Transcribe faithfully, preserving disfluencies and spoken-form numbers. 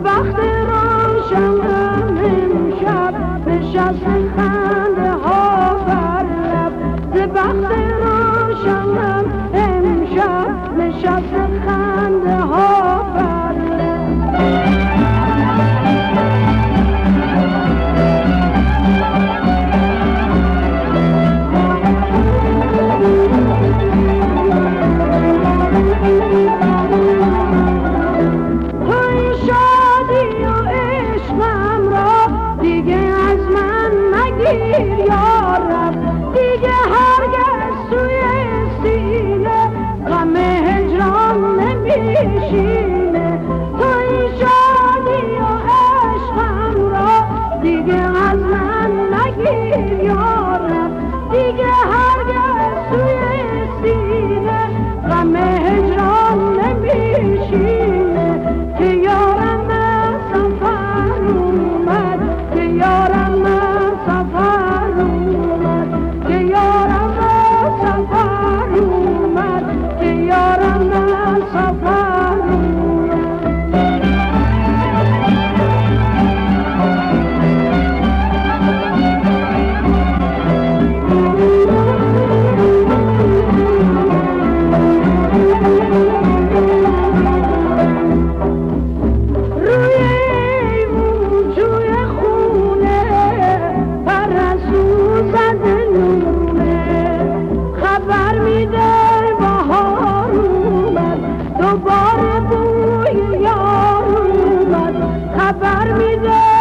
بخت روشنم امشب نشست خنده ها بر لب ز بخت روشنم امشب نشست خنده ها بر یارب دیگه هرگز توی سینه غم هجران نمیشینه تو این شادی و عشقم را دیگه از من نگیر یارب دیگه هرگز توی سینه غم هجران نمیشینه که یارم سفر اومد که یارم سفر اومد که یارم سفر اومد که یارم سفر خبر میده